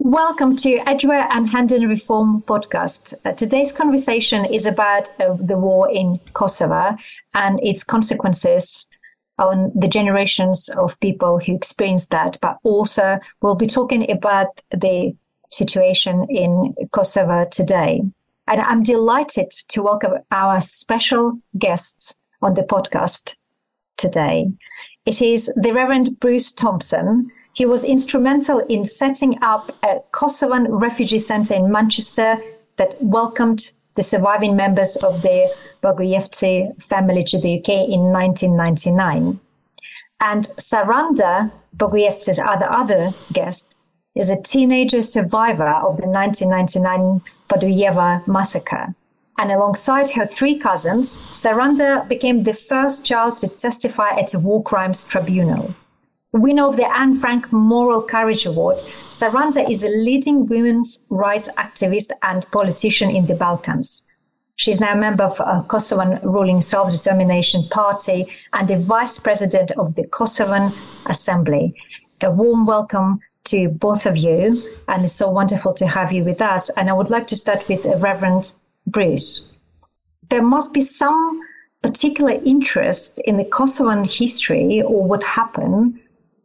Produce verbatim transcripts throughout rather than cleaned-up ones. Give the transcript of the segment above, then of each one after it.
Welcome to Edgware and Hendon Reform podcast. Uh, today's conversation is about uh, the war in Kosovo and its consequences on the generations of people who experienced that, but also we'll be talking about the situation in Kosovo today. And I'm delighted to welcome our special guests on the podcast today. It is the Reverend Bruce Thompson. He was instrumental in setting up a Kosovan refugee center in Manchester that welcomed the surviving members of the Bogojevci family to the U K in nineteen ninety-nine. And Saranda Bogojevci's other, other guest is a teenager survivor of the nineteen ninety-nine Podujeva massacre. And alongside her three cousins, Saranda became the first child to testify at a war crimes tribunal. Winner of the Anne Frank Moral Courage Award, Saranda is a leading women's rights activist and politician in the Balkans. She's now a member of a Kosovan ruling Self-Determination Party and the vice president of the Kosovan Assembly. A warm welcome to both of you, and it's so wonderful to have you with us. And I would like to start with Reverend Bruce. There must be some particular interest in the Kosovan history or what happened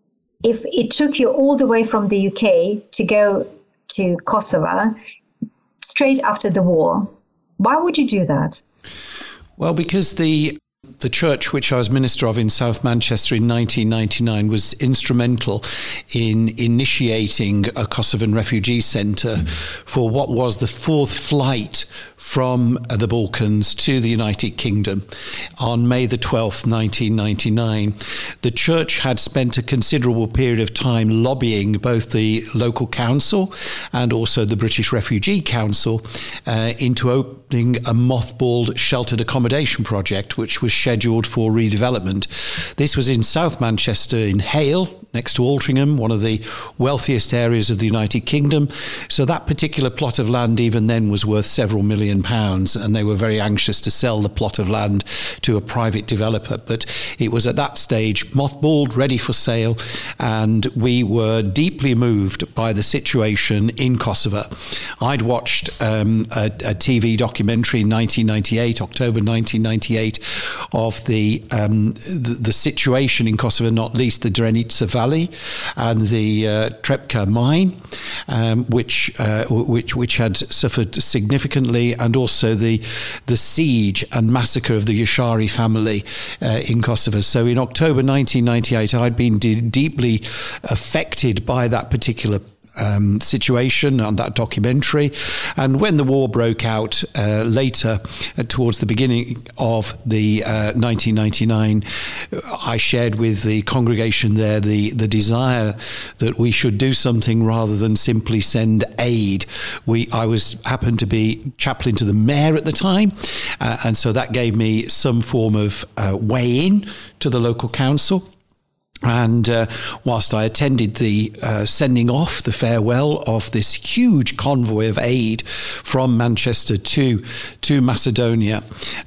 if it took you all the way from the U K to go to Kosovo straight after the war. Why would you do that? Well, because the the church which I was minister of in South Manchester in nineteen ninety-nine was instrumental in initiating a Kosovan refugee centre mm. for what was the fourth flight from the Balkans to the United Kingdom on May the twelfth, nineteen ninety-nine. The church had spent a considerable period of time lobbying both the local council and also the British Refugee Council uh, into opening a mothballed sheltered accommodation project, which was scheduled for redevelopment. This was in South Manchester in Hale, next to Altrincham, one of the wealthiest areas of the United Kingdom. So that particular plot of land even then was worth several million pounds, and they were very anxious to sell the plot of land to a private developer. But it was at that stage mothballed, ready for sale, and we were deeply moved by the situation in Kosovo. I'd watched um, a, a T V documentary in nineteen ninety-eight, October nineteen ninety-eight, of the, um, the the situation in Kosovo, not least the Drenica Valley and the uh, Trepka mine, um, which uh, which which had suffered significantly, and also the the siege and massacre of the Yashari family uh, in Kosovo. So in October nineteen ninety-eight, I'd been de- deeply affected by that particular Um, situation on that documentary. And when the war broke out uh, later, uh, towards the beginning of the uh, nineteen ninety-nine, I shared with the congregation there the, the desire that we should do something rather than simply send aid. We I was happened to be chaplain to the mayor at the time, uh, and so that gave me some form of uh, way in to the local council. And uh, whilst I attended the uh, sending off, the farewell of this huge convoy of aid from Manchester to to Macedonia,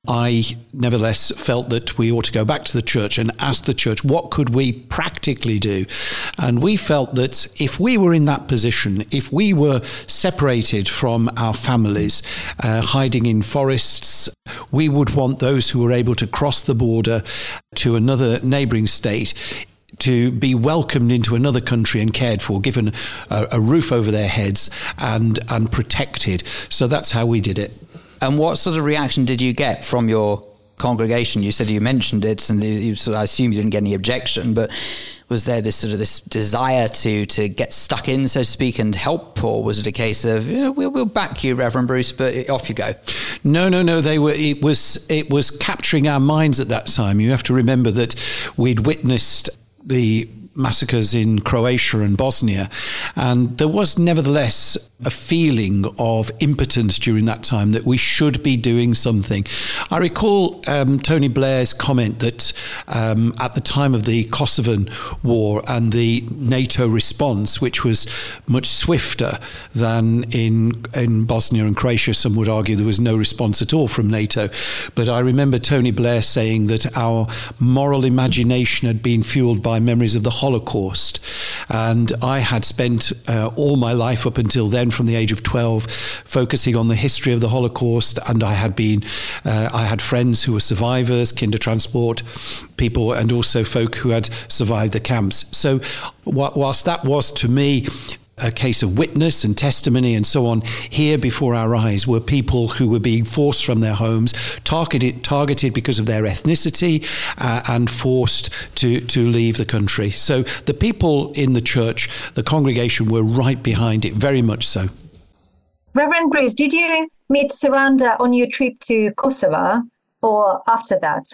I nevertheless felt that we ought to go back to the church and ask the church, what could we practically do? And we felt that if we were in that position, if we were separated from our families, uh, hiding in forests, we would want those who were able to cross the border to another neighbouring state to be welcomed into another country and cared for, given a, a roof over their heads and and protected. So that's how we did it. And what sort of reaction did you get from your congregation? You said you mentioned it, and you, so I assume you didn't get any objection, but was there this sort of this desire to to get stuck in, so to speak, and help, or was it a case of yeah, we'll, we'll back you, Reverend Bruce, but off you go? No, no, no. They were. It was. It was capturing our minds at that time. You have to remember that we'd witnessed the massacres in Croatia and Bosnia, and there was nevertheless a feeling of impotence during that time that we should be doing something. I recall um, Tony Blair's comment that um, at the time of the Kosovan War and the NATO response, which was much swifter than in in Bosnia and Croatia, some would argue there was no response at all from NATO. But I remember Tony Blair saying that our moral imagination had been fueled by memories of the Holocaust. And I had spent uh, all my life up until then, from the age of twelve, focusing on the history of the Holocaust. And I had been, uh, I had friends who were survivors, Kindertransport people, and also folk who had survived the camps. So whilst that was to me a case of witness and testimony and so on, here before our eyes were people who were being forced from their homes, targeted targeted because of their ethnicity, uh, and forced to, to leave the country. So the people in the church, the congregation, were right behind it, very much so. Reverend Bruce, did you meet Saranda on your trip to Kosovo or after that?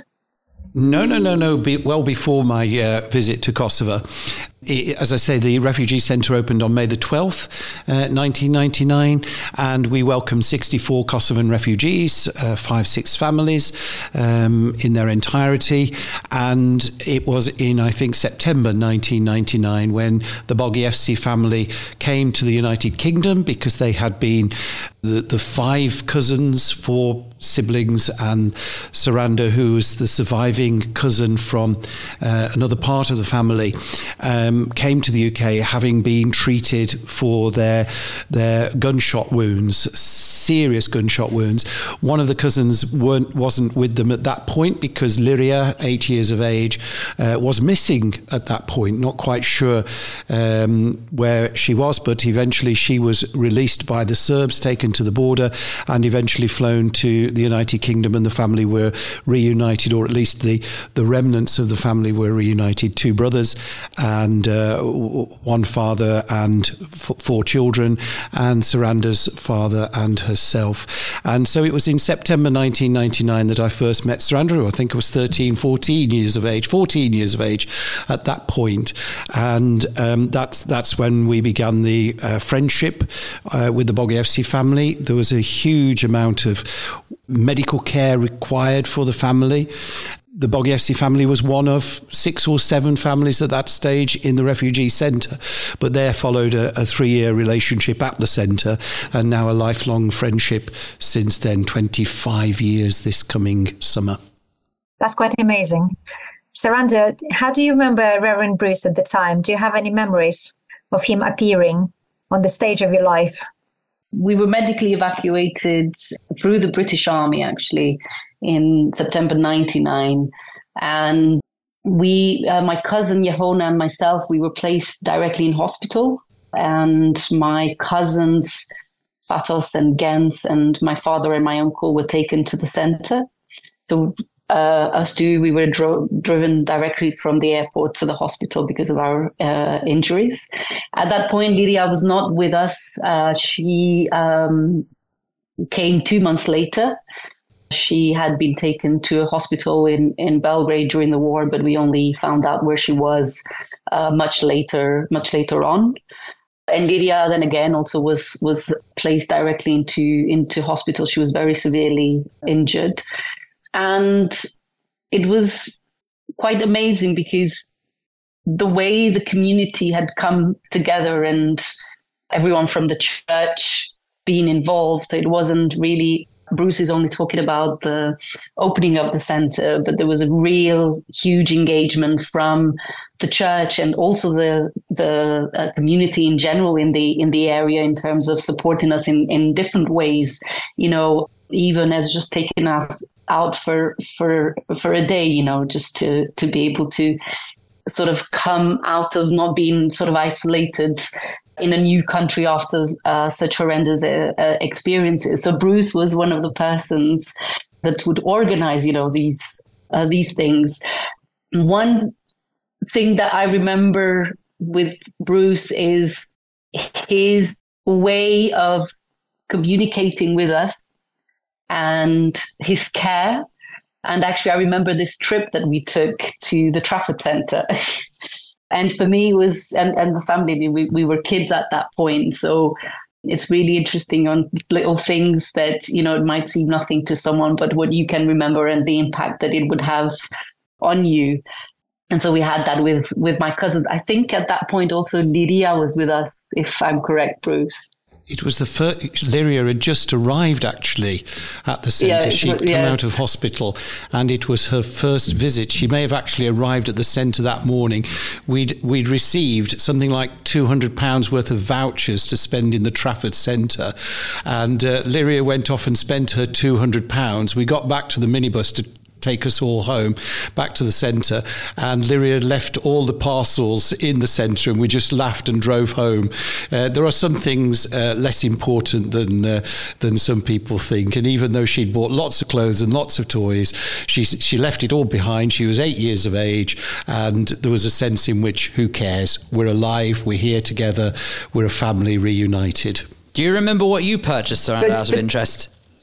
No, no, no, no. Be, well before my uh, visit to Kosovo. It, as I say, the refugee centre opened on May the twelfth, uh, nineteen ninety-nine, and we welcomed sixty-four Kosovan refugees, uh, five, six families um, in their entirety. And it was in, I think, September nineteen ninety-nine when the Bogievski family came to the United Kingdom, because they had been the, the five cousins, four siblings, and Saranda, who was the surviving cousin from uh, another part of the family, um, came to the U K having been treated for their their gunshot wounds, serious gunshot wounds. One of the cousins weren't wasn't with them at that point because Liria, eight years of age, uh, was missing at that point, not quite sure um, where she was, but eventually she was released by the Serbs, taken to the border, and eventually flown to the United Kingdom, and the family were reunited, or at least the, the remnants of the family were reunited. Two brothers and uh, one father and f- four children, and Saranda's father and herself. And so it was in September nineteen ninety-nine that I first met Saranda, who I think was thirteen, fourteen years of age, fourteen years of age at that point. And um, that's, that's when we began the uh, friendship uh, with the Bogievski family. There was a huge amount of medical care required for the family. The Bogievski family was one of six or seven families at that stage in the refugee centre, but there followed a, a three-year relationship at the centre, and now a lifelong friendship since then, twenty-five years this coming summer. That's quite amazing. Saranda, how do you remember Reverend Bruce at the time? Do you have any memories of him appearing on the stage of your life? We were medically evacuated through the British Army, actually, in September ninety-nine. And we, uh, my cousin Yehona and myself, we were placed directly in hospital. And my cousins, Fatos and Gens, and my father and my uncle were taken to the center. So uh, us two, we were dro- driven directly from the airport to the hospital because of our uh, injuries. At that point, Liria was not with us. Uh, she um, came two months later. She had been taken to a hospital in, in Belgrade during the war, but we only found out where she was uh, much later, much later on. And Liria then again also was was placed directly into, into hospital. She was very severely injured. And it was quite amazing because the way the community had come together and everyone from the church being involved, it wasn't really, Bruce is only talking about the opening of the center, but there was a real huge engagement from the church and also the the uh, community in general in the in the area in terms of supporting us in, in different ways, you know, even as just taking us out for for for a day, you know, just to to be able to sort of come out of not being sort of isolated in a new country after uh, such horrendous uh, uh, experiences. So Bruce was one of the persons that would organize, you know, these uh, these things. One thing that I remember with Bruce is his way of communicating with us and his care. And actually, I remember this trip that we took to the Trafford Centre. And for me, it was, and, and the family, we, we were kids at that point. So it's really interesting on little things that, you know, it might seem nothing to someone, but what you can remember and the impact that it would have on you. And so we had that with, with my cousins. I think at that point also Liria was with us, if I'm correct, Bruce. It was the first. Lyria had just arrived actually at the centre. Yeah, She'd come yes. out of hospital, and it was her first visit. She may have actually arrived at the centre that morning. We'd we'd received something like two hundred pounds worth of vouchers to spend in the Trafford Centre, and uh, Lyria went off and spent her two hundred pounds. We got back to the minibus to take us all home back to the centre, and Lyria left all the parcels in the centre, and we just laughed and drove home. Uh, there are some things uh, less important than uh, than some people think, and even though she'd bought lots of clothes and lots of toys, she she left it all behind. She was eight years of age, and there was a sense in which, who cares? We're alive, we're here together, we're a family reunited. Do you remember what you purchased, Sarah, But- out of but- interest?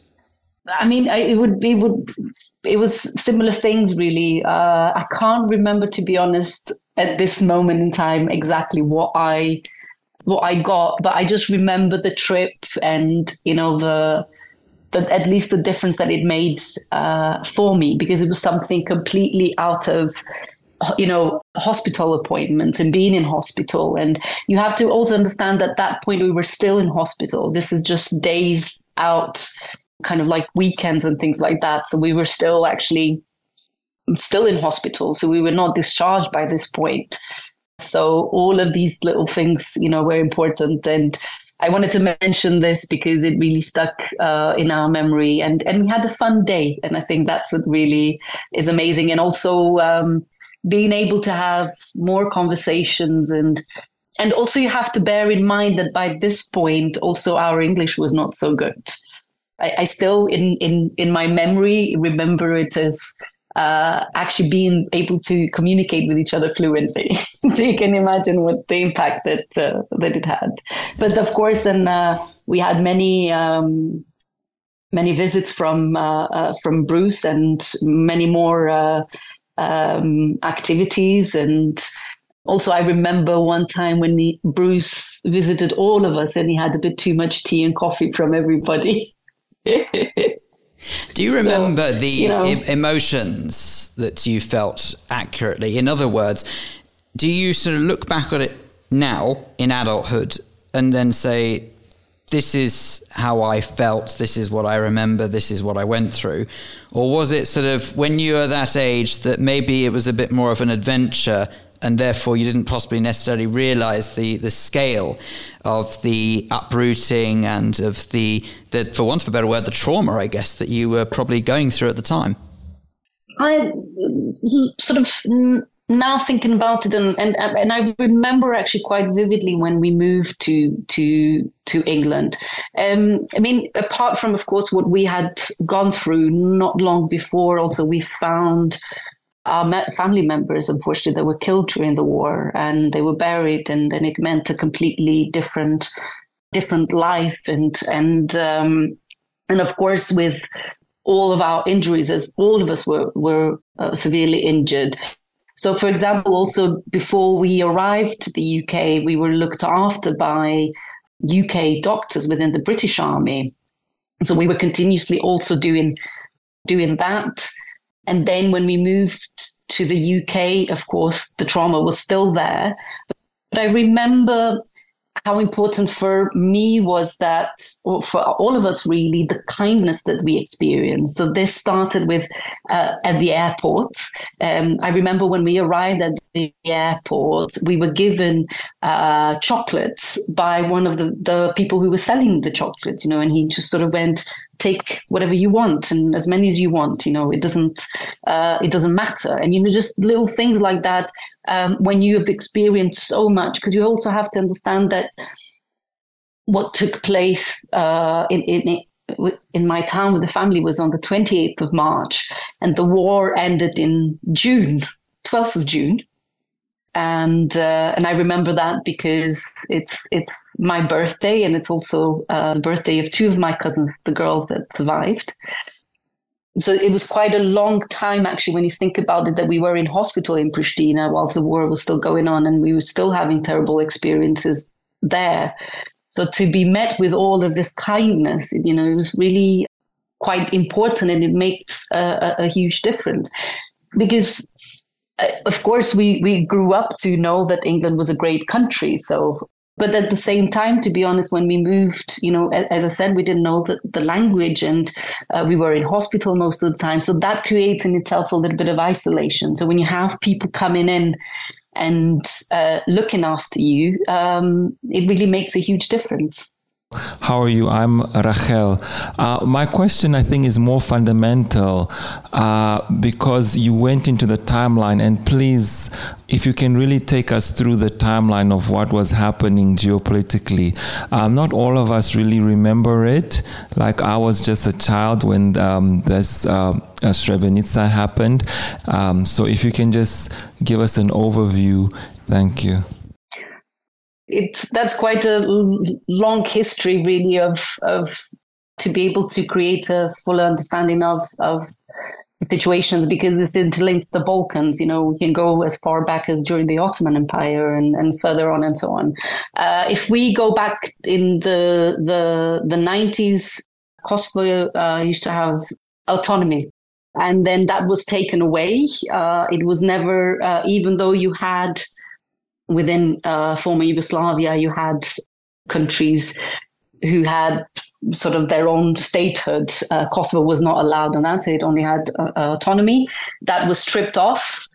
I mean, I, it would be would it was similar things really. Uh, I can't remember, to be honest, at this moment in time exactly what I what I got, but I just remember the trip and you know the. the at least the difference that it made uh, for me, because it was something completely out of you know hospital appointments and being in hospital. And you have to also understand that at that point we were still in hospital. This is just days out, kind of like weekends and things like that. So we were still actually still in hospital. So we were not discharged by this point. So all of these little things, you know, were important. And I wanted to mention this because it really stuck uh, in our memory, and, and we had a fun day. And I think that's what really is amazing. And also um, being able to have more conversations, and and also you have to bear in mind that by this point, also our English was not so good. I, I still, in, in, in my memory, remember it as uh, actually being able to communicate with each other fluently. So you can imagine what the impact that uh, that it had. But of course, then uh, we had many um, many visits from uh, uh, from Bruce, and many more uh, um, activities. And also, I remember one time when he, Bruce visited all of us, and he had a bit too much tea and coffee from everybody. Do you remember So, the you know, e- emotions that you felt accurately? In other words, do you sort of look back at it now in adulthood and then say, this is how I felt, this is what I remember, this is what I went through? Or was it sort of when you were that age that maybe it was a bit more of an adventure, and therefore you didn't possibly necessarily realize the, the scale of the uprooting and of the, the, for want of a better word, the trauma, I guess, that you were probably going through at the time? I sort of now thinking about it, and, and and I remember actually quite vividly when we moved to to to England. Um, I mean, apart from, of course, what we had gone through not long before, also we found our family members, unfortunately, that were killed during the war, and they were buried, and, and it meant a completely different different life, and and um, and of course with all of our injuries, as all of us were were uh, severely injured. So, for example, also before we arrived to the U K, we were looked after by U K doctors within the British Army. So we were continuously also doing doing that. And then when we moved to the U K, of course, the trauma was still there. But I remember how important for me was that, or for all of us really, the kindness that we experienced. So this started with uh, at the airport. Um, I remember when we arrived at the airport, we were given uh, chocolates by one of the, the people who were selling the chocolates, you know, and he just sort of went, take whatever you want and as many as you want, you know, it doesn't, uh, it doesn't matter. And, you know, just little things like that. Um, when you have experienced so much, because you also have to understand that what took place uh, in, in in my town with the family was on the twenty-eighth of March, and the war ended in June, twelfth of June, and uh, and I remember that because it's it's my birthday, and it's also uh, the birthday of two of my cousins, the girls that survived. So it was quite a long time, actually, when you think about it, that we were in hospital in Pristina whilst the war was still going on, and we were still having terrible experiences there. So to be met with all of this kindness, you know, it was really quite important, and it makes a, a huge difference. Because, uh, of course, we, we grew up to know that England was a great country. So But at the same time, to be honest, when we moved, you know, as I said, we didn't know the, the language, and uh, we were in hospital most of the time. So that creates in itself a little bit of isolation. So when you have people coming in and uh, looking after you, um, it really makes a huge difference. How are you? I'm Rachel. Uh, my question, I think, is more fundamental uh, because you went into the timeline, and please, if you can really take us through the timeline of what was happening geopolitically. Um, not all of us really remember it. Like, I was just a child when um, this uh, Srebrenica happened. Um, so if you can just give us an overview, thank you. It's that's quite a long history, really, of of to be able to create a full understanding of of the situations, because this interlinks the Balkans. You know, we can go as far back as during the Ottoman Empire and, and further on and so on. Uh, if we go back in the the the nineties, Kosovo uh, used to have autonomy. And then that was taken away. Uh, it was never, uh, even though you had within uh, former Yugoslavia, you had countries who had sort of their own statehood. Uh, Kosovo was not allowed on that. It only had uh, autonomy. That was stripped off.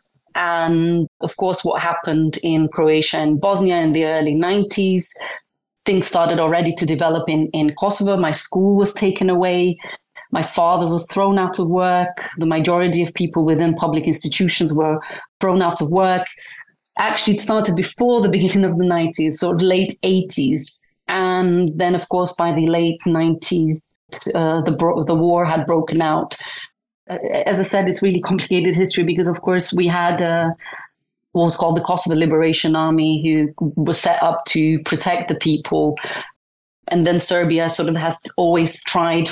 And of course, what happened in Croatia and Bosnia in the early nineties, things started already to develop in, in Kosovo. My school was taken away. My father was thrown out of work. The majority of people within public institutions were thrown out of work. Actually, it started before the beginning of the nineties, sort of late eighties. And then, of course, by the late nineties, uh, the, bro- the war had broken out. Uh, as I said, it's really complicated history because, of course, we had uh, what was called the Kosovo Liberation Army, who was set up to protect the people. And then Serbia sort of has always tried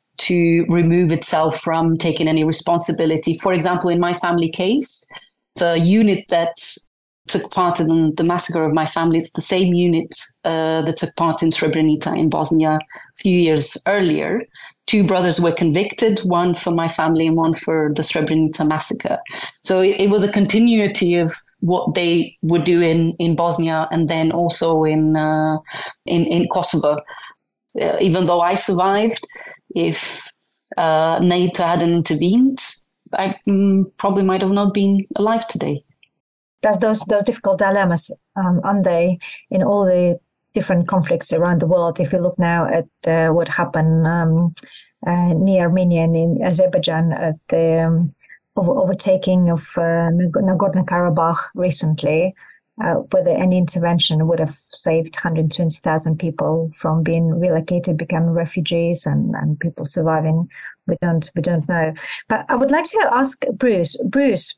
to remove itself from taking any responsibility. For example, in my family case, the unit that took part in the massacre of my family, it's the same unit uh, that took part in Srebrenica in Bosnia a few years earlier. Two brothers were convicted, one for my family and one for the Srebrenica massacre. So it, it was a continuity of what they would do in, in Bosnia and then also in uh, in, in Kosovo. Uh, even though I survived, if uh, NATO hadn't intervened, I mm, probably might have not been alive today. There's those those difficult dilemmas, um, aren't they, in all the different conflicts around the world? If you look now at uh, what happened um, uh, near Armenia and in Azerbaijan at the um, over- overtaking of uh, Nagorno-Karabakh recently, uh, whether any intervention would have saved one hundred twenty thousand people from being relocated, becoming refugees, and, and people surviving, we don't we don't know. But I would like to ask Bruce, Bruce,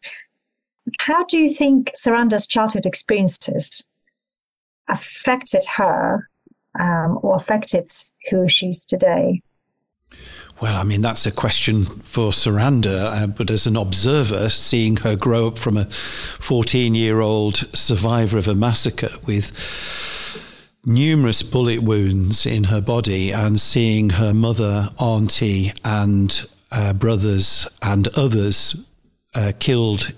how do you think Saranda's childhood experiences affected her um, or affected who she is today? Well, I mean, that's a question for Saranda, uh, but as an observer, seeing her grow up from a fourteen-year-old survivor of a massacre with numerous bullet wounds in her body and seeing her mother, auntie and uh, brothers and others uh, killed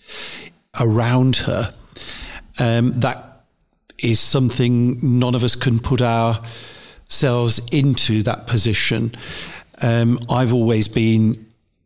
around her, um, that is something none of us can put ourselves into that position. Um, I've always been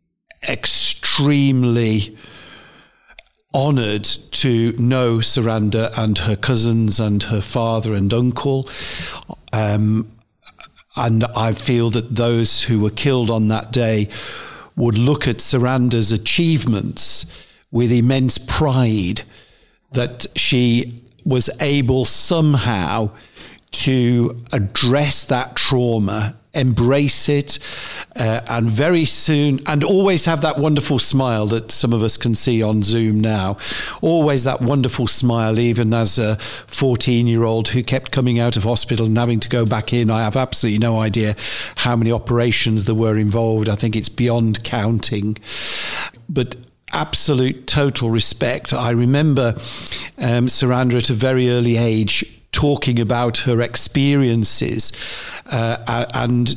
extremely honoured to know Saranda and her cousins and her father and uncle. Um, and I feel that those who were killed on that day would look at Saranda's achievements with immense pride, that she was able somehow to address that trauma, embrace it, uh, and very soon, and always have that wonderful smile that some of us can see on Zoom now. Always that wonderful smile, even as a fourteen-year-old who kept coming out of hospital and having to go back in. I have absolutely no idea how many operations there were involved. I think it's beyond counting. But absolute total respect. I remember um, Saranda at a very early age talking about her experiences uh, and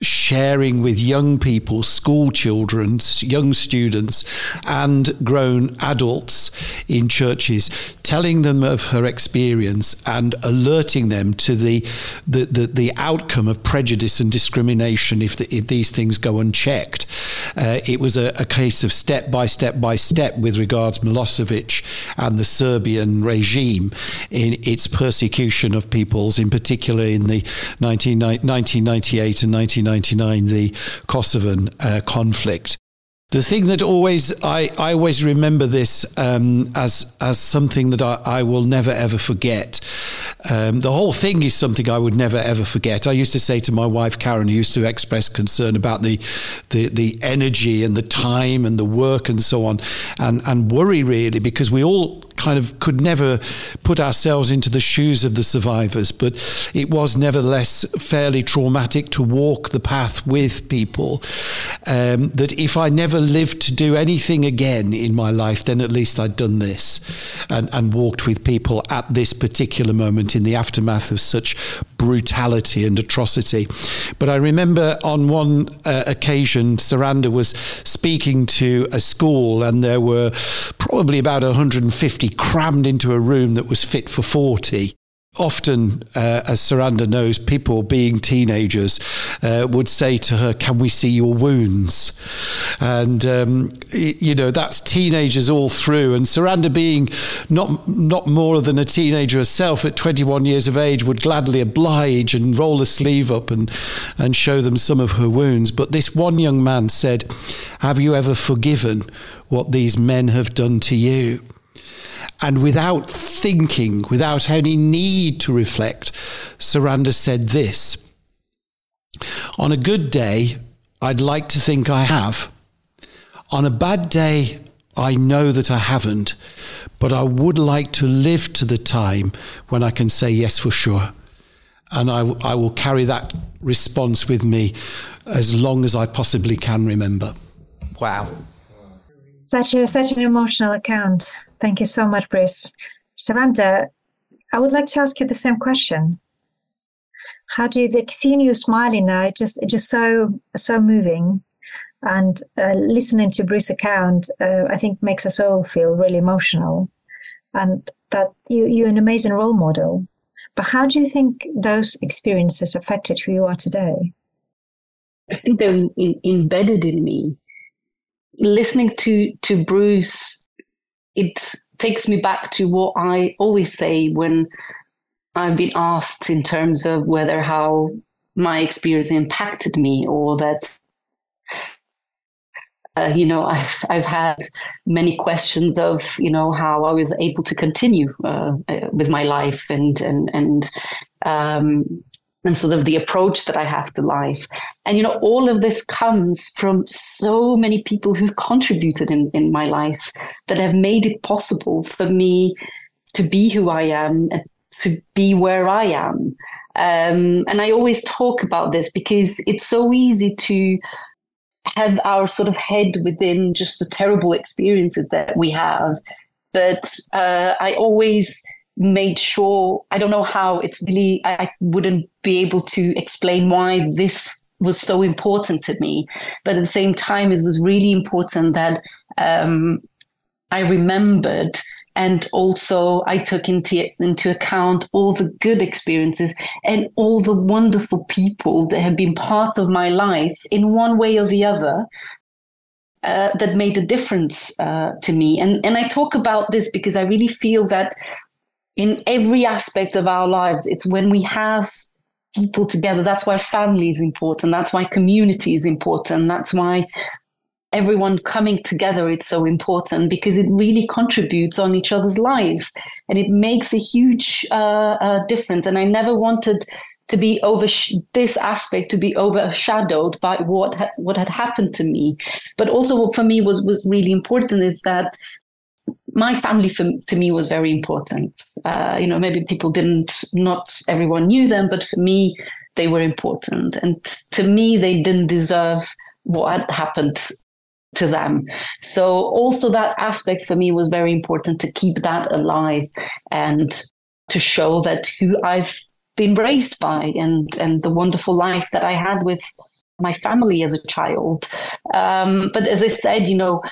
sharing with young people, school children, young students, and grown adults in churches, telling them of her experience and alerting them to the the, the, the outcome of prejudice and discrimination if, the, if these things go unchecked. Uh, it was a, a case of step by step by step with regards Milosevic and the Serbian regime in its persecution of peoples, in particular in the nineteen ninety-eight and nineteen ninety-nine, the Kosovan uh, conflict. The thing that always, I, I always remember this um, as as something that I, I will never ever forget. Um, the whole thing is something I would never ever forget. I used to say to my wife Karen, who used to express concern about the the, the energy and the time and the work and so on, and, and worry really, because we all kind of could never put ourselves into the shoes of the survivors, but it was nevertheless fairly traumatic to walk the path with people. Um, that if I never lived to do anything again in my life, then at least I'd done this and, and walked with people at this particular moment in the aftermath of such brutality and atrocity. But I remember on one uh, occasion, Saranda was speaking to a school, and there were probably about one hundred fifty crammed into a room that was fit for forty. Often, uh, as Saranda knows, people being teenagers uh, would say to her, "Can we see your wounds?" And, um, you know, that's teenagers all through. And Saranda, being not not more than a teenager herself at twenty-one years of age, would gladly oblige and roll a sleeve up and, and show them some of her wounds. But this one young man said, "Have you ever forgiven what these men have done to you?" And without thinking, without any need to reflect, Saranda said this: "On a good day, I'd like to think I have. On a bad day, I know that I haven't, but I would like to live to the time when I can say yes for sure. And I, I will carry that response with me as long as I possibly can remember." Wow. Such a such an emotional account. Thank you so much, Brice. Saranda, I would like to ask you the same question. How do you, like, seeing you smiling now, it just, it just so, so moving. And uh, listening to Brice's account, uh, I think makes us all feel really emotional. And that you, you're an amazing role model. But how do you think those experiences affected who you are today? I think they're in, embedded in me. Listening to, to Bruce, it takes me back to what I always say when I've been asked in terms of whether how my experience impacted me, or that, uh, you know, I've, I've had many questions of, you know, how I was able to continue uh, with my life and, and, and, um, and sort of the approach that I have to life. And, you know, all of this comes from so many people who've contributed in, in my life that have made it possible for me to be who I am and to be where I am. Um, and I always talk about this because it's so easy to have our sort of head within just the terrible experiences that we have. But uh, I always made sure, I don't know how, it's really, I wouldn't be able to explain why this was so important to me. But at the same time, it was really important that um, I remembered, and also I took into, into account all the good experiences and all the wonderful people that have been part of my life in one way or the other. Uh, that made a difference uh, to me. And, and I talk about this because I really feel that in every aspect of our lives, it's when we have people together. That's why family is important. That's why community is important. That's why everyone coming together is so important, because it really contributes on each other's lives and it makes a huge uh, uh, difference. And I never wanted to be over this aspect to be overshadowed by what ha- what had happened to me. But also what for me was, was really important is that my family for, to me was very important. Uh, you know, maybe people didn't, not everyone knew them, but for me, they were important. And t- to me, they didn't deserve what had happened to them. So also that aspect for me was very important, to keep that alive and to show that who I've been raised by and, and the wonderful life that I had with my family as a child. Um, but as I said, you know,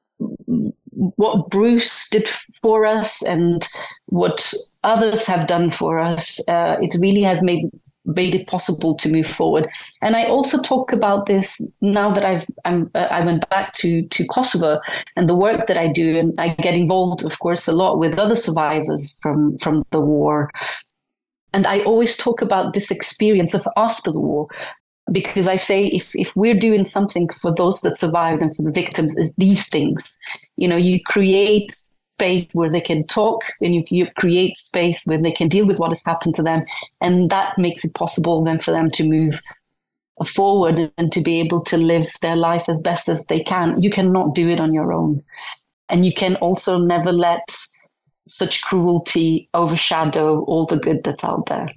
what Bruce did for us and what others have done for us, uh, it really has made made it possible to move forward. And I also talk about this now that I've I'm, uh, I went back to to Kosovo and the work that I do, and I get involved, of course, a lot with other survivors from from the war. And I always talk about this experience of after the war, because I say if if we're doing something for those that survived and for the victims, is these things. You know, you create space where they can talk, and you, you create space where they can deal with what has happened to them. And that makes it possible then for them to move forward and to be able to live their life as best as they can. You cannot do it on your own. And you can also never let such cruelty overshadow all the good that's out there.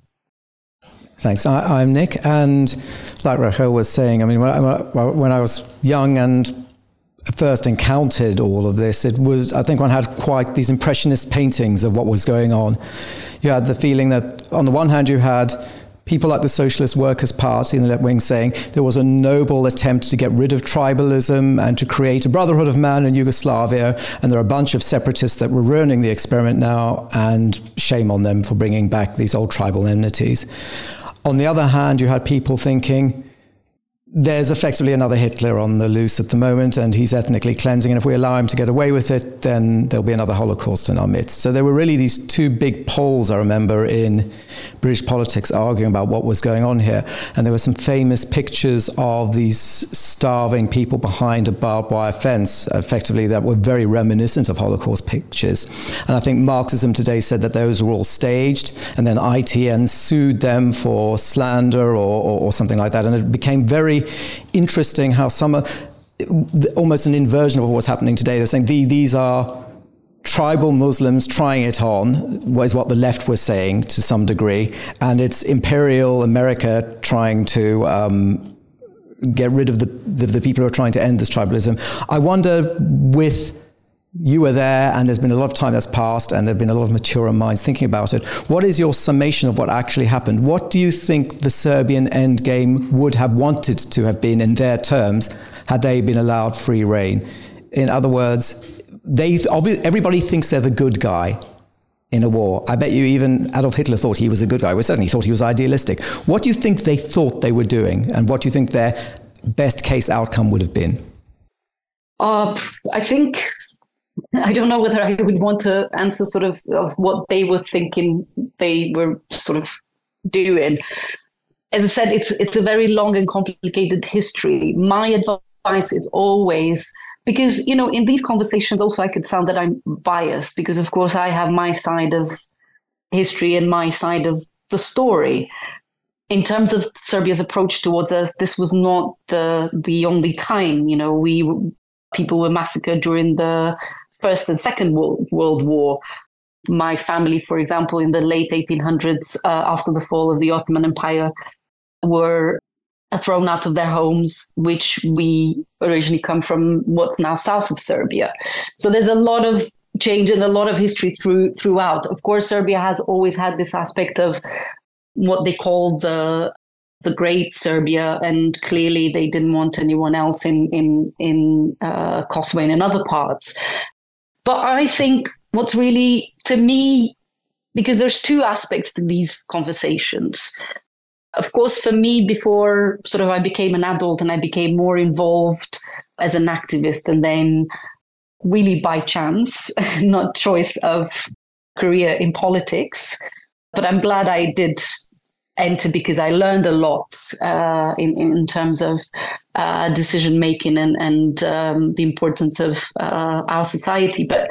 Thanks. I, I'm Nick. And like Rachel was saying, I mean, when I, when I was young and first encountered all of this, it was, I think one had quite these impressionist paintings of what was going on. You had the feeling that on the one hand you had people like the Socialist Workers' Party and the left wing saying there was a noble attempt to get rid of tribalism and to create a brotherhood of man in Yugoslavia, and there are a bunch of separatists that were ruining the experiment now, and shame on them for bringing back these old tribal enmities. On the other hand, you had people thinking there's effectively another Hitler on the loose at the moment, and he's ethnically cleansing, and if we allow him to get away with it, then there'll be another Holocaust in our midst. So there were really these two big poles, I remember, in British politics arguing about what was going on here. And there were some famous pictures of these starving people behind a barbed wire fence, effectively, that were very reminiscent of Holocaust pictures. And I think Marxism today said that those were all staged, and then I T N sued them for slander or, or, or something like that. And it became very interesting how some, uh, almost an inversion of what was happening today. They're saying the, these are tribal Muslims trying it on, was what the left was saying to some degree, and it's imperial America trying to um, get rid of the, the, the people who are trying to end this tribalism. I wonder, with you were there, and there's been a lot of time that's passed, and there have been a lot of mature minds thinking about it. What is your summation of what actually happened? What do you think the Serbian endgame would have wanted to have been in their terms had they been allowed free reign? In other words, they everybody thinks they're the good guy in a war. I bet you even Adolf Hitler thought he was a good guy. We certainly thought he was idealistic. What do you think they thought they were doing, and what do you think their best case outcome would have been? Uh, I think... I don't know whether I would want to answer sort of, of what they were thinking they were sort of doing. As I said, it's it's a very long and complicated history. My advice is always, because, you know, in these conversations also I could sound that I'm biased, because of course I have my side of history and my side of the story. In terms of Serbia's approach towards us, this was not the the only time. You know, we people were massacred during the First and Second World, World War. My family, for example, in the late eighteen hundreds, uh, after the fall of the Ottoman Empire, were thrown out of their homes, which we originally come from what's now south of Serbia. So there's a lot of change and a lot of history through throughout. Of course, Serbia has always had this aspect of what they call the the Great Serbia, and clearly they didn't want anyone else in in in uh, Kosovo and in other parts. But I think what's really, to me, because there's two aspects to these conversations. Of course, for me, before sort of I became an adult and I became more involved as an activist, and then really by chance, not choice of career in politics. But I'm glad I did enter, because I learned a lot uh, in, in terms of uh, decision making and, and um, the importance of uh, our society. But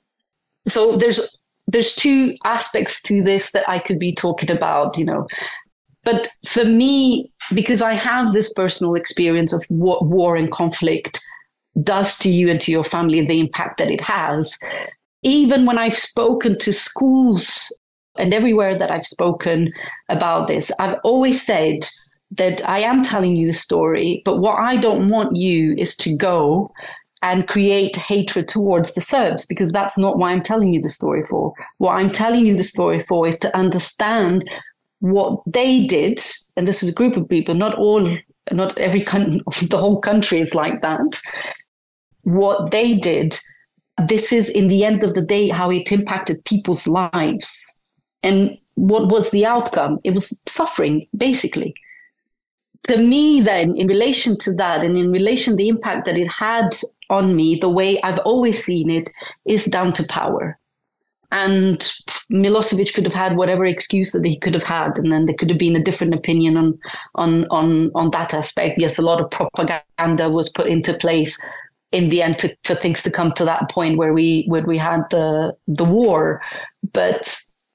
so there's there's two aspects to this that I could be talking about, you know. But for me, because I have this personal experience of what war and conflict does to you and to your family, and the impact that it has, even when I've spoken to schools and everywhere that I've spoken about this, I've always said that I am telling you the story, but what I don't want you is to go and create hatred towards the Serbs, because that's not what I'm telling you the story for. What I'm telling you the story for is to understand what they did, and this is a group of people, not all not every con- the whole country is like that. What they did, this is in the end of the day how it impacted people's lives. And what was the outcome? It was suffering, basically. To me, then, in relation to that, and in relation to the impact that it had on me, the way I've always seen it, is down to power. And Milosevic could have had whatever excuse that he could have had, and then there could have been a different opinion on on on on that aspect. Yes, a lot of propaganda was put into place in the end to, for things to come to that point where we where we had the the war. But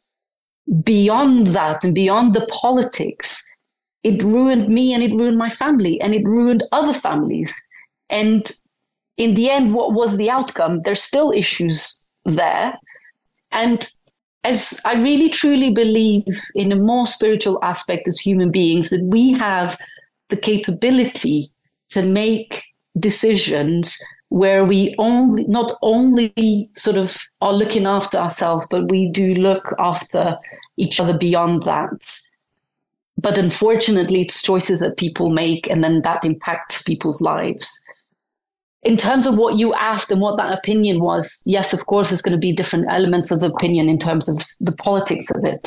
beyond that and beyond the politics, it ruined me and it ruined my family and it ruined other families. And in the end, what was the outcome? There's still issues there. And as I really truly believe in a more spiritual aspect as human beings, that we have the capability to make decisions where we only not only sort of are looking after ourselves, but we do look after each other beyond that. But unfortunately, it's choices that people make, and then that impacts people's lives. In terms of what you asked and what that opinion was, yes, of course, there's going to be different elements of opinion in terms of the politics of it.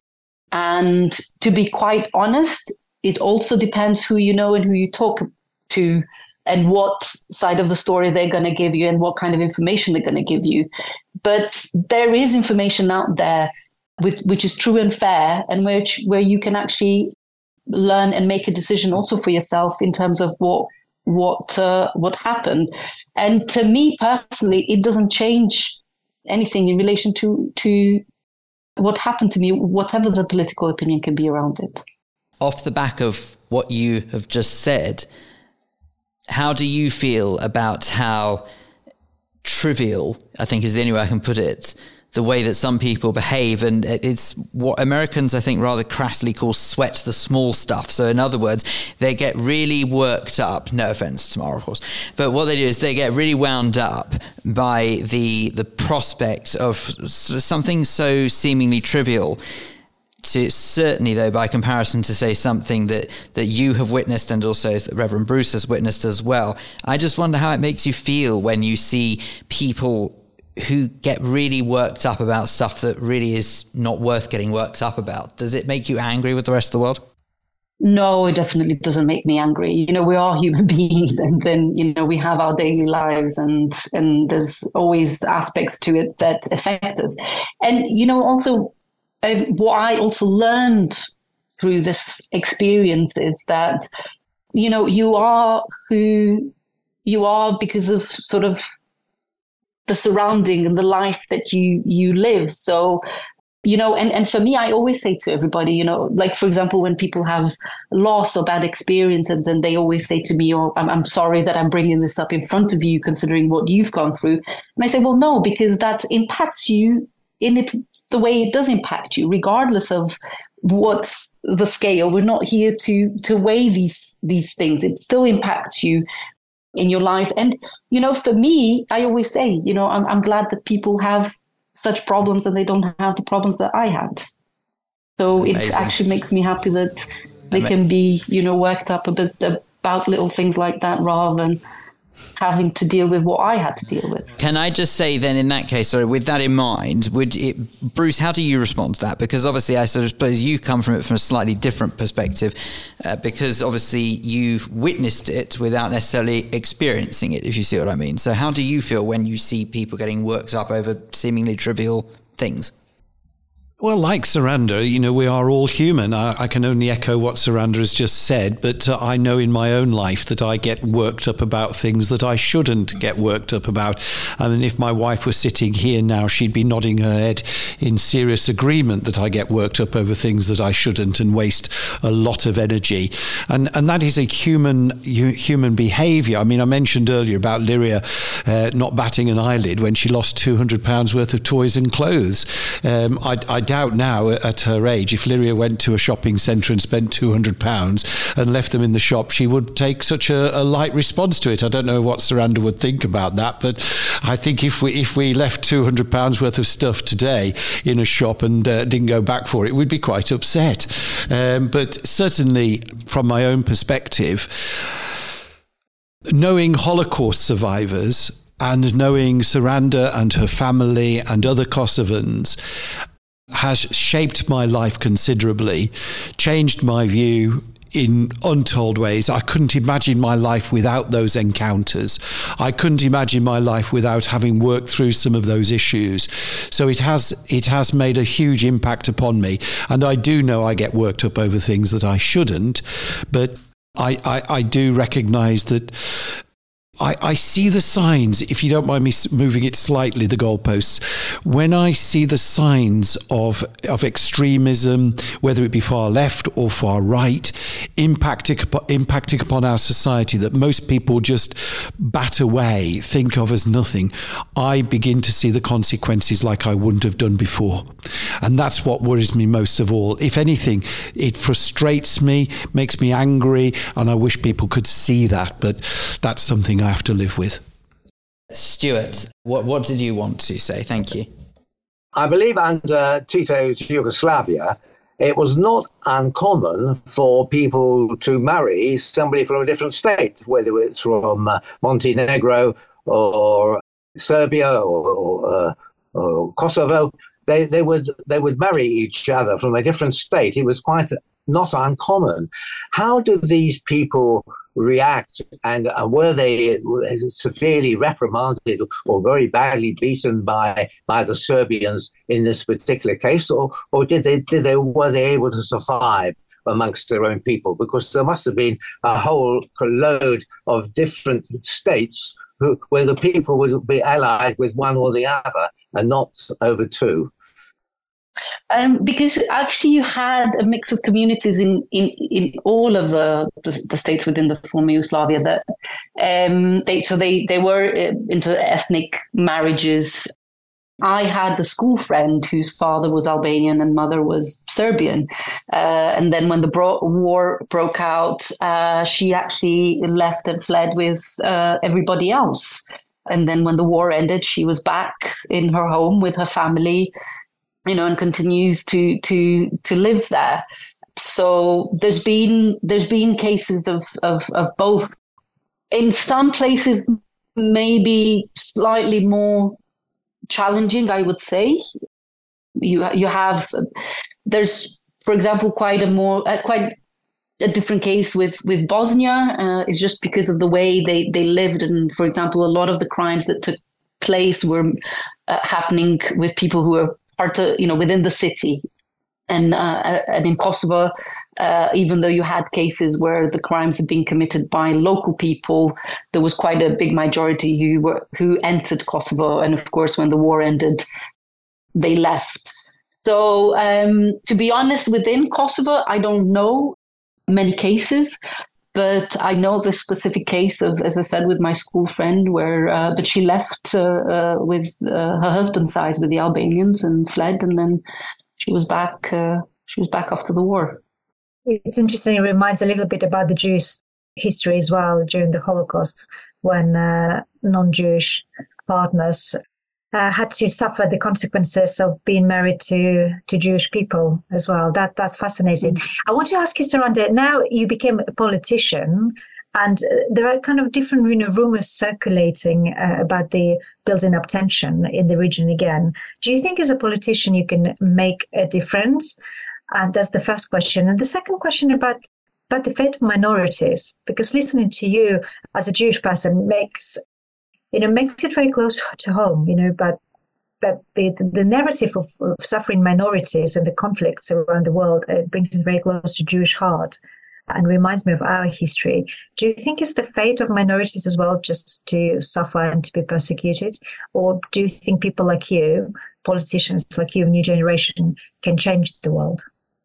And to be quite honest, it also depends who you know and who you talk to and what side of the story they're going to give you and what kind of information they're going to give you. But there is information out there with, which is true and fair, and which where you can actually learn and make a decision also for yourself in terms of what what uh, what happened. And to me personally, it doesn't change anything in relation to to what happened to me, whatever the political opinion can be around it. Off the back of what you have just said, how do you feel about how trivial, I think is the only way I can put it, the way that some people behave? And it's what Americans, I think, rather crassly call sweat the small stuff. So in other words, they get really worked up, no offense tomorrow, of course, but what they do is they get really wound up by the the prospect of something so seemingly trivial, to certainly, though, by comparison to, say, something that, that you have witnessed and also that Reverend Bruce has witnessed as well. I just wonder how it makes you feel when you see people who get really worked up about stuff that really is not worth getting worked up about. Does it make you angry with the rest of the world? No, it definitely doesn't make me angry. You know, we are human beings, and then, you know, we have our daily lives, and and there's always aspects to it that affect us. And, you know, also uh, what I also learned through this experience is that, you know, you are who you are because of sort of the surrounding and the life that you you live. So, you know, and, and for me, I always say to everybody, you know, like, for example, when people have loss or bad experience, and then they always say to me, oh, I'm, I'm sorry that I'm bringing this up in front of you, considering what you've gone through. And I say, well, no, because that impacts you in it the way it does impact you, regardless of what's the scale. We're not here to to weigh these these things. It still impacts you in your life. And, you know, for me, I always say, you know, I'm, I'm glad that people have such problems and they don't have the problems that I had. So Amazing. It actually makes me happy that they Ama- can be, you know, worked up a bit about little things like that rather than having to deal with what I had to deal with. Can I just say then, in that case, so with that in mind, would it, Bruce, how do you respond to that? Because obviously I sort of suppose you come from it from a slightly different perspective, uh, because obviously you've witnessed it without necessarily experiencing it, if you see what I mean. So how do you feel when you see people getting worked up over seemingly trivial things? Well, like Saranda, you know, we are all human. I, I can only echo what Saranda has just said, but uh, I know in my own life that I get worked up about things that I shouldn't get worked up about. I mean, if my wife was sitting here now, she'd be nodding her head in serious agreement that I get worked up over things that I shouldn't and waste a lot of energy. And and that is a human human behaviour. I mean, I mentioned earlier about Lyria uh, not batting an eyelid when she lost two hundred pounds worth of toys and clothes. Um, I, I doubt now at her age, if Lyria went to a shopping centre and spent two hundred pounds and left them in the shop, she would take such a, a light response to it. I don't know what Saranda would think about that, but I think if we if we left two hundred pounds worth of stuff today in a shop and uh, didn't go back for it, we'd be quite upset. Um, but certainly from my own perspective, knowing Holocaust survivors and knowing Saranda and her family and other Kosovans has shaped my life considerably, changed my view in untold ways. I couldn't imagine my life without those encounters. I couldn't imagine my life without having worked through some of those issues. So it has it has made a huge impact upon me. And I do know I get worked up over things that I shouldn't, but I, I, I do recognise that I, I see the signs, if you don't mind me moving it slightly, the goalposts, when I see the signs of of extremism, whether it be far left or far right, impacting, impacting upon our society that most people just bat away, think of as nothing, I begin to see the consequences like I wouldn't have done before. And that's what worries me most of all. If anything, it frustrates me, makes me angry, and I wish people could see that, but that's something I have to live with. Stuart, what what did you want to say? Thank you. I believe under Tito's Yugoslavia, it was not uncommon for people to marry somebody from a different state, whether it's from uh, Montenegro or Serbia or, or, uh, or Kosovo. They they would they would marry each other from a different state. It was quite not uncommon. How do these people react, and uh, were they severely reprimanded or very badly beaten by by the Serbians in this particular case, or or did they did they were they able to survive amongst their own people? Because there must have been a whole load of different states who, where the people would be allied with one or the other and not over two. Um, because actually you had a mix of communities in, in, in all of the, the, the states within the former Yugoslavia. That um, they so they, they were into ethnic marriages. I had a school friend whose father was Albanian and mother was Serbian. Uh, and then when the bro- war broke out, uh, she actually left and fled with uh, everybody else. And then when the war ended, she was back in her home with her family, you know, and continues to to to live there. So there's been there's been cases of of, of both. In some places, maybe slightly more challenging, I would say. You you have there's, for example, quite a more uh, quite a different case with with Bosnia. Uh, it's just because of the way they they lived, and for example, a lot of the crimes that took place were uh, happening with people who were part of, you know, within the city. And uh, and in Kosovo, uh, even though you had cases where the crimes had been committed by local people, there was quite a big majority who were who entered Kosovo. And of course, when the war ended, they left. So um, to be honest, within Kosovo, I don't know many cases, but I know this specific case of, as I said, with my school friend, where uh, but she left uh, uh, with uh, her husband's side, with the Albanians, and fled, and then she was back. Uh, she was back after the war. It's interesting. It reminds a little bit about the Jewish history as well during the Holocaust, when uh, non-Jewish partners uh, had to suffer the consequences of being married to to Jewish people as well. That that's fascinating. Mm-hmm. I want to ask you, Saranda. Now you became a politician, and uh, there are kind of different, you know, rumors circulating uh, about the building up tension in the region again. Do you think, as a politician, you can make a difference? And that's the first question. And the second question about about the fate of minorities, because listening to you as a Jewish person makes you know makes it very close to home. You know, but that the the narrative of, of suffering minorities and the conflicts around the world, it brings it very close to Jewish heart and reminds me of our history. Do you think it's the fate of minorities as well, just to suffer and to be persecuted? Or do you think people like you, politicians like you, new generation, can change the world?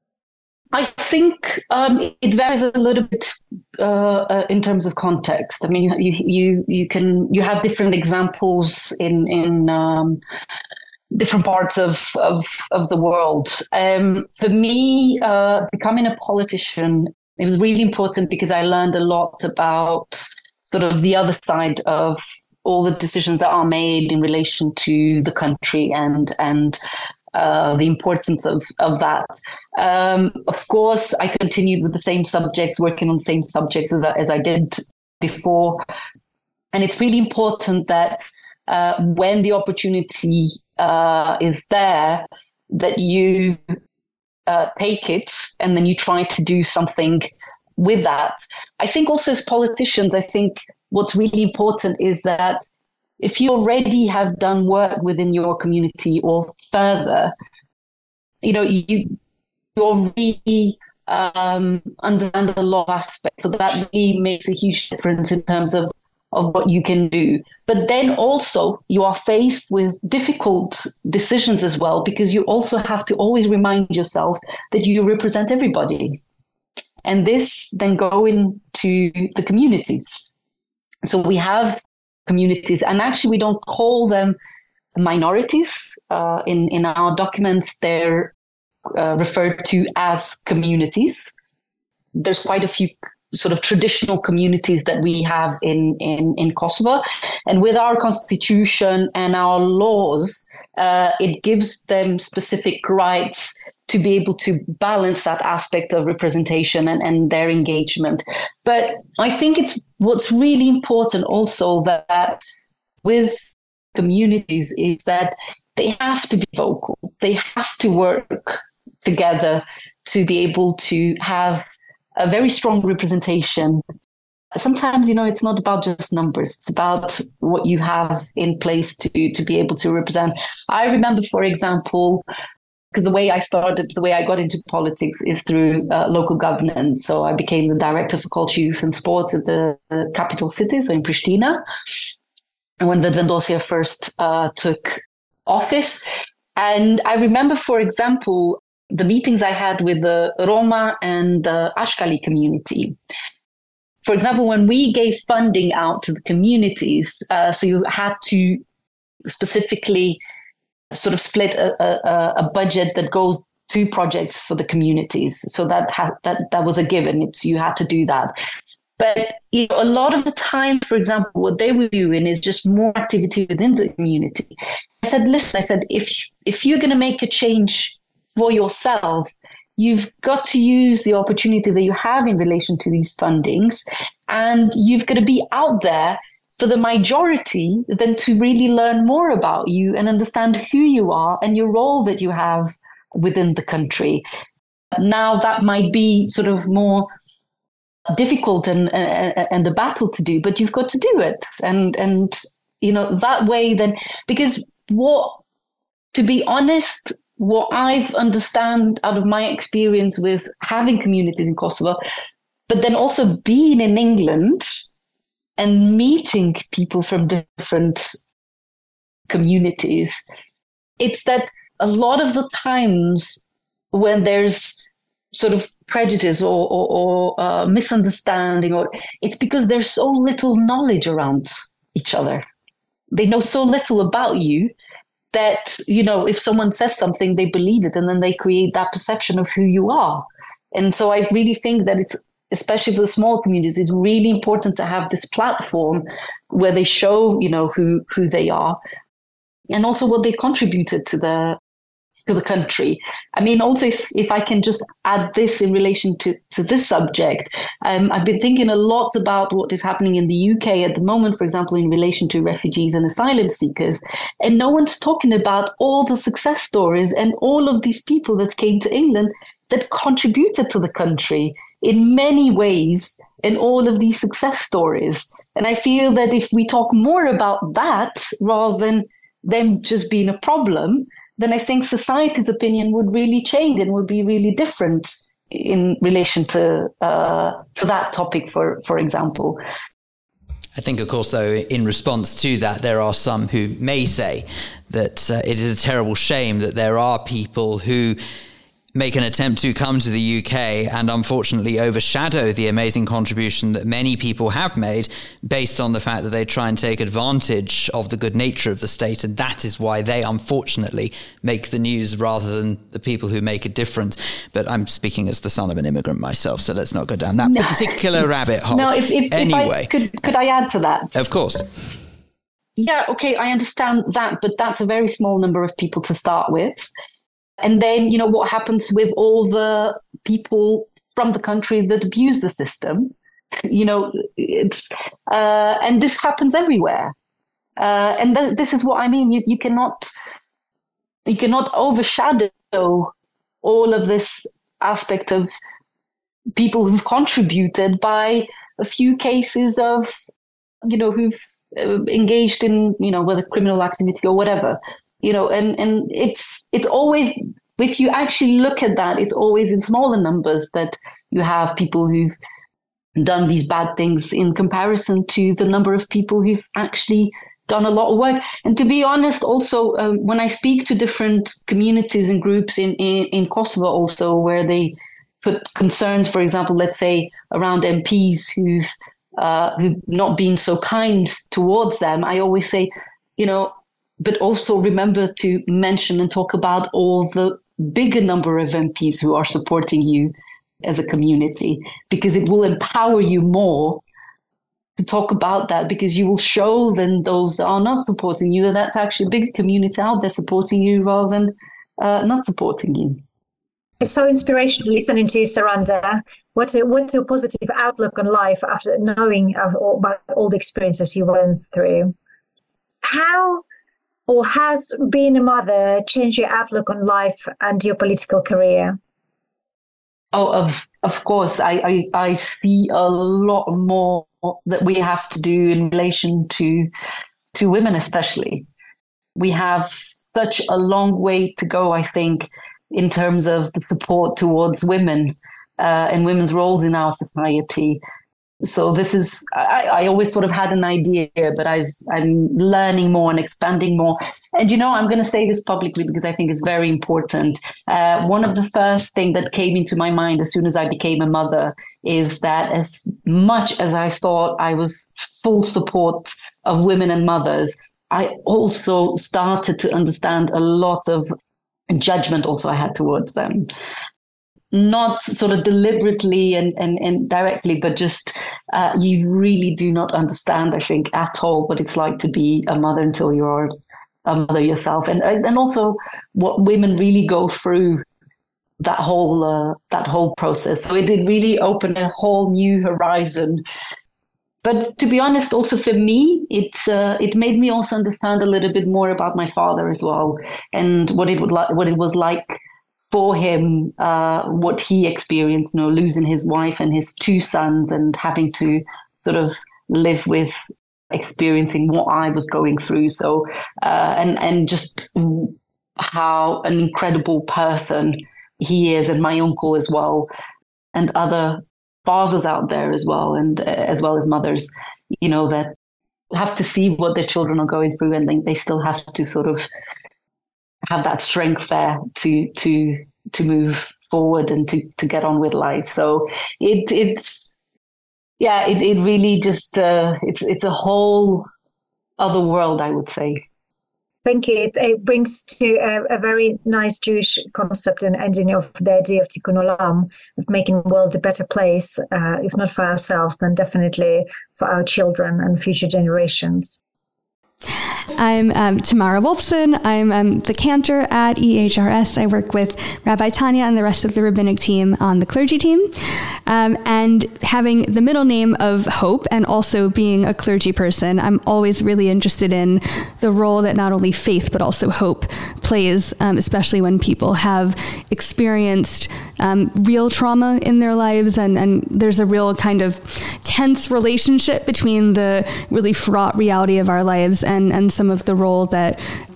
I think um, it varies a little bit uh, uh, in terms of context. I mean, you you you can you have different examples in in um, different parts of, of, of the world. Um, for me, uh, becoming a politician, it was really important because I learned a lot about sort of the other side of all the decisions that are made in relation to the country and and uh, the importance of, of that. Um, of course, I continued with the same subjects, working on the same subjects as I, as I did before. And it's really important that uh, when the opportunity uh, is there, that you uh, take it and then you try to do something with that. I think also as politicians, I think what's really important is that if you already have done work within your community or further, you know, you, you already um, understand a lot of aspects. So that really makes a huge difference in terms of, of what you can do. But then also you are faced with difficult decisions as well, because you also have to always remind yourself that you represent everybody. And this then go into the communities. So we have communities, and actually we don't call them minorities. Uh, in, in our documents, they're uh, referred to as communities. There's quite a few sort of traditional communities that we have in, in, in Kosovo. And with our constitution and our laws, uh, it gives them specific rights to be able to balance that aspect of representation and, and their engagement. But I think it's what's really important also that, that with communities is that they have to be vocal. They have to work together to be able to have a very strong representation. Sometimes, you know, it's not about just numbers. It's about what you have in place to, to be able to represent. I remember, for example, because the way I started, the way I got into politics is through uh, local governance. So I became the director for culture, youth and sports at the, the capital city, so in Pristina. And when Vedvendosje first uh, took office. And I remember, for example, the meetings I had with the Roma and the Ashkali community. For example, when we gave funding out to the communities, uh, so you had to specifically sort of split a, a, a budget that goes to projects for the communities. So that ha- that that was a given. It's you had to do that. But you know, a lot of the time, for example, what they were doing is just more activity within the community. I said, listen, I said, if if you're going to make a change for yourself, you've got to use the opportunity that you have in relation to these fundings, and you've got to be out there for the majority then to really learn more about you and understand who you are and your role that you have within the country. Now that might be sort of more difficult and and, and a battle to do, but you've got to do it. And, and you know, that way then, because what, to be honest, what I've understand out of my experience with having communities in Kosovo, but then also being in England and meeting people from different communities, it's that a lot of the times when there's sort of prejudice or, or, or uh, misunderstanding, or it's because there's so little knowledge around each other. They know so little about you that, you know, if someone says something, they believe it, and then they create that perception of who you are. And so I really think that it's, especially for the small communities, it's really important to have this platform where they show, you know, who who they are, and also what they contributed to the to the country. I mean, also, if, if I can just add this in relation to, to this subject, um, I've been thinking a lot about what is happening in the U K at the moment, for example, in relation to refugees and asylum seekers. And no one's talking about all the success stories and all of these people that came to England that contributed to the country in many ways, in all of these success stories. And I feel that if we talk more about that rather than them just being a problem, then I think society's opinion would really change and would be really different in relation to uh, to that topic, for for example. I think, of course, though, in response to that, there are some who may say that uh, it is a terrible shame that there are people who make an attempt to come to the U K and unfortunately overshadow the amazing contribution that many people have made based on the fact that they try and take advantage of the good nature of the state. And that is why they unfortunately make the news rather than the people who make a difference. But I'm speaking as the son of an immigrant myself, so let's not go down that no. particular rabbit hole. No, if, if, anyway. if I could, could I add to that? Of course. Yeah, okay, I understand that, but that's a very small number of people to start with. And then, you know, what happens with all the people from the country that abuse the system? You know, it's uh, and this happens everywhere. Uh, and th- this is what I mean. You, you cannot you cannot overshadow all of this aspect of people who've contributed by a few cases of, you know, who've uh, engaged in, you know, whether criminal activity or whatever. You know, and, and it's it's always, if you actually look at that, it's always in smaller numbers that you have people who've done these bad things in comparison to the number of people who've actually done a lot of work. And to be honest, also, um, when I speak to different communities and groups in, in, in Kosovo also, where they put concerns, for example, let's say around M Ps who've, uh, who've not been so kind towards them, I always say, you know, but also remember to mention and talk about all the bigger number of M Ps who are supporting you as a community, because it will empower you more to talk about that, because you will show then those that are not supporting you that that's actually a big community out there supporting you rather than uh, not supporting you. It's so inspirational listening to you, Saranda. What's a, what's your positive outlook on life after knowing about all the experiences you went through? How or has being a mother changed your outlook on life and your political career? Oh, of of course. I, I, I see a lot more that we have to do in relation to to women especially. We have such a long way to go, I think, in terms of the support towards women uh, and women's roles in our society. So this is, I, I always sort of had an idea, but I've, I'm learning more and expanding more. And, you know, I'm going to say this publicly because I think it's very important. Uh, one of the first things that came into my mind as soon as I became a mother is that as much as I thought I was full support of women and mothers, I also started to understand a lot of judgment also I had towards them. Not sort of deliberately and, and, and directly, but just uh, you really do not understand, I think, at all what it's like to be a mother until you're a mother yourself. And and also what women really go through that whole uh, that whole process. So it did really open a whole new horizon. But to be honest, also for me, it uh, it made me also understand a little bit more about my father as well, and what it would like, what it was like for him, uh, what he experienced, you know, losing his wife and his two sons, and having to sort of live with experiencing what I was going through. So, uh, and and just how an incredible person he is, and my uncle as well, and other fathers out there as well, and uh, as well as mothers, you know, that have to see what their children are going through, and they, they still have to sort of have that strength there to to to move forward and to to get on with life. So it it's yeah, it, it really just uh, it's it's a whole other world, I would say. Thank you. It, it brings to a, a very nice Jewish concept and ending of the idea of tikkun olam, of making the world a better place, uh, if not for ourselves, then definitely for our children and future generations. I'm um, Tamara Wolfson. I'm um, the cantor at E H R S. I work with Rabbi Tanya and the rest of the rabbinic team on the clergy team. Um, and having the middle name of Hope and also being a clergy person, I'm always really interested in the role that not only faith but also hope plays, um, especially when people have experienced um, real trauma in their lives, and, and there's a real kind of tense relationship between the really fraught reality of our lives and, and some of the role that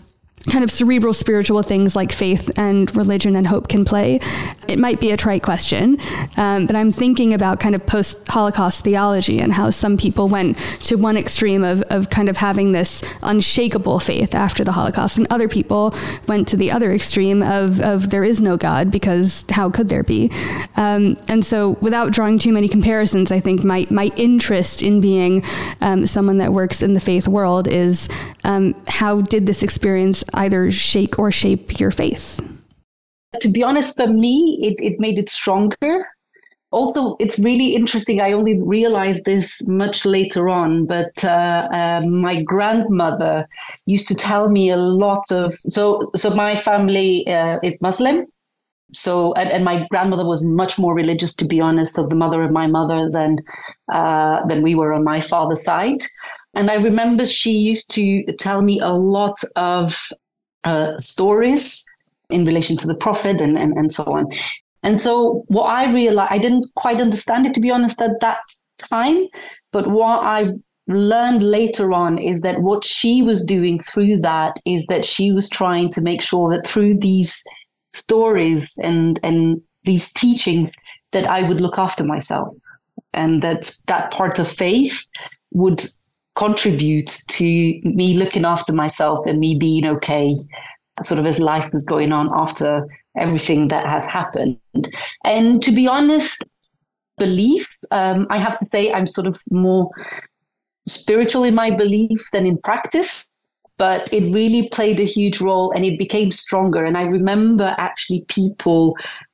kind of cerebral spiritual things like faith and religion and hope can play. It might be a trite question, um, but I'm thinking about kind of post-Holocaust theology and how some people went to one extreme of, of kind of having this unshakable faith after the Holocaust, and other people went to the other extreme of, of there is no God, because how could there be? Um, and so without drawing too many comparisons, I think my, my interest in being um, someone that works in the faith world is um, how did this experience either shake or shape your faith? To be honest, for me, it, it made it stronger. Also, it's really interesting. I only realized this much later on, but uh, uh, my grandmother used to tell me a lot of. So, so my family uh, is Muslim. So, and, and my grandmother was much more religious, to be honest, of the mother of my mother than uh, than we were on my father's side. And I remember she used to tell me a lot of uh, stories in relation to the prophet and, and, and so on. And so what I realized, I didn't quite understand it, to be honest, at that time. But what I learned later on is that what she was doing through that is that she was trying to make sure that through these stories and, and these teachings that I would look after myself, and that that part of faith would contribute to me looking after myself and me being okay, sort of as life was going on after everything that has happened. And to be honest, belief, um, I have to say I'm sort of more spiritual in my belief than in practice, but it really played a huge role and it became stronger. And I remember actually people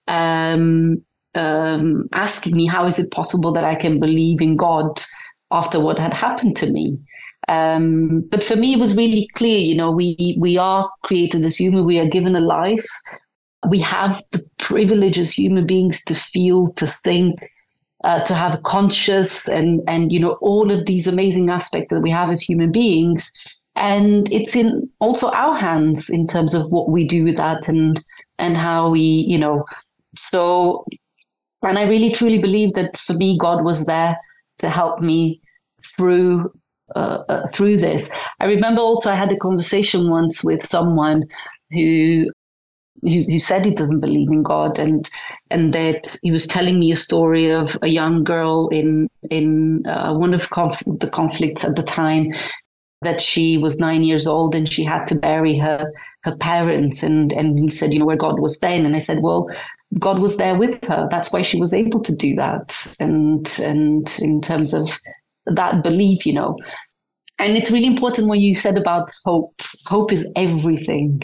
um, um, asking me, how is it possible that I can believe in God after what had happened to me? Um, but for me, it was really clear, you know, we, we are created as human, we are given a life. We have the privilege as human beings to feel, to think, uh, to have a conscience and, and, you know, all of these amazing aspects that we have as human beings. And it's in also our hands in terms of what we do with that and, and how we, you know, so, and I really truly believe that for me, God was there to help me through uh, uh, through this. I remember also I had a conversation once with someone who who, who said he doesn't believe in God, and and that he was telling me a story of a young girl in in uh, one of conf- the conflicts at the time, that she was nine years old and she had to bury her her parents, and and he said, you know, where God was then, and I said, well, God was there with her. That's why she was able to do that. And and in terms of that belief, you know, and it's really important what you said about hope. Hope is everything.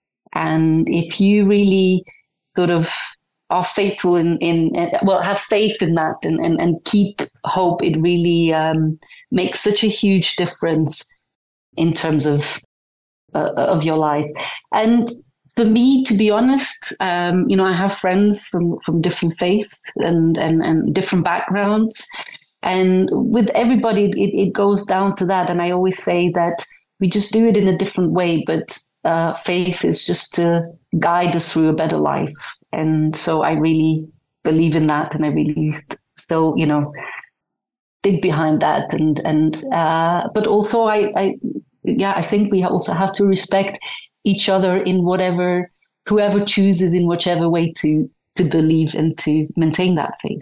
And if you really sort of are faithful in, in well, have faith in that and, and, and keep hope, it really um, makes such a huge difference in terms of uh, of your life. And for me, to be honest, um, you know, I have friends from, from different faiths and, and, and different backgrounds. And with everybody, it, it goes down to that. And I always say that we just do it in a different way, but uh, faith is just to guide us through a better life. And so I really believe in that. And I really st- still, you know, dig behind that. And, and uh, but also I, I, yeah, I think we also have to respect each other in whatever, whoever chooses in whichever way to, to believe and to maintain that faith.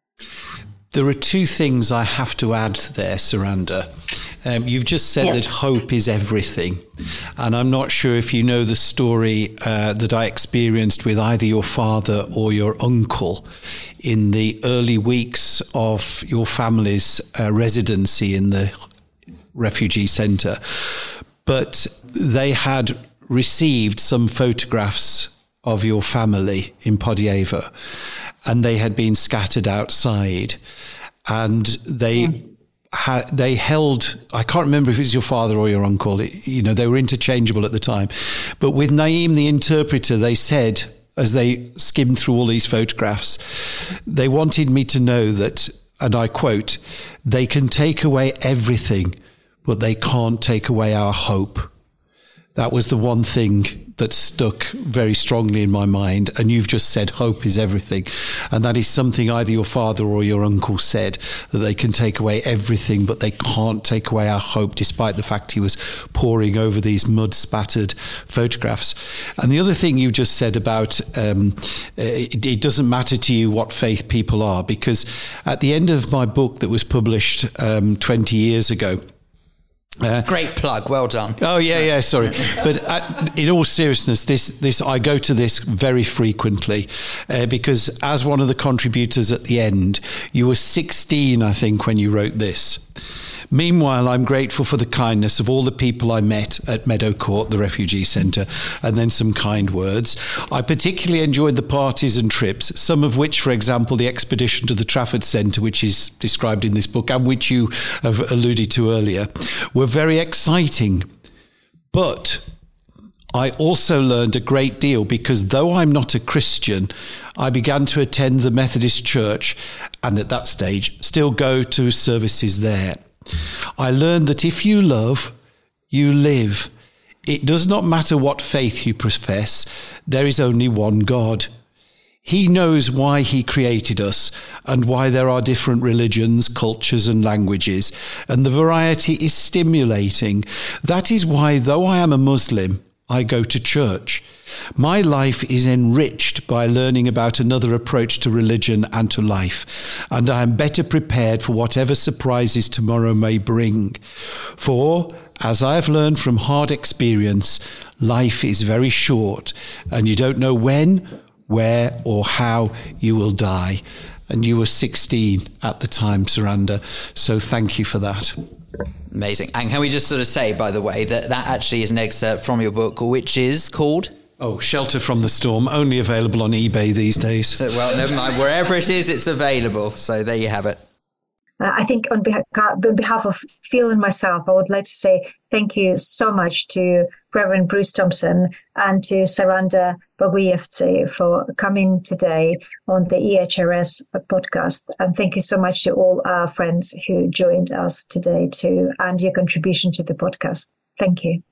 There are two things I have to add there, Saranda. Um, you've just said yes. that hope is everything. And I'm not sure if you know the story uh, that I experienced with either your father or your uncle in the early weeks of your family's uh, residency in the refugee centre. But they had received some photographs of your family in Podieva, and they had been scattered outside, and they mm. had they held, I can't remember if it was your father or your uncle, it, you know, they were interchangeable at the time, but with Naeem the interpreter, they said, as they skimmed through all these photographs, they wanted me to know that, and I quote, "They can take away everything, but they can't take away our hope." That was the one thing that stuck very strongly in my mind. And you've just said hope is everything. And that is something either your father or your uncle said, that they can take away everything, but they can't take away our hope, despite the fact he was poring over these mud-spattered photographs. And the other thing you just said about um, it, it doesn't matter to you what faith people are, because at the end of my book that was published um, twenty years ago, Uh, Great plug, well done. Oh yeah, yeah. Sorry, but at, in all seriousness, this this I go to this very frequently uh, because as one of the contributors at the end, you were sixteen, I think, when you wrote this. Meanwhile, I'm grateful for the kindness of all the people I met at Meadow Court, the refugee centre, and then some kind words. I particularly enjoyed the parties and trips, some of which, for example, the expedition to the Trafford Centre, which is described in this book and which you have alluded to earlier, were very exciting. But I also learned a great deal because though I'm not a Christian, I began to attend the Methodist Church and at that stage still go to services there. I learned that if you love, you live. It does not matter what faith you profess, there is only one God. He knows why he created us and why there are different religions, cultures and languages, and the variety is stimulating. That is why, though I am a Muslim, I go to church. My life is enriched by learning about another approach to religion and to life, and I am better prepared for whatever surprises tomorrow may bring. For, as I have learned from hard experience, life is very short, and you don't know when, where, or how you will die. And you were sixteen at the time, Saranda, so thank you for that. Amazing. And can we just sort of say, by the way, that that actually is an excerpt from your book, which is called? Oh, Shelter from the Storm, only available on eBay these days. So, well, never mind. Wherever it is, it's available. So there you have it. Uh, I think on behalf, on behalf of Phil and myself, I would like to say thank you so much to Reverend Bruce Thompson and to Saranda Boguyevtsi for coming today on the E H R S podcast. And thank you so much to all our friends who joined us today too, and your contribution to the podcast. Thank you.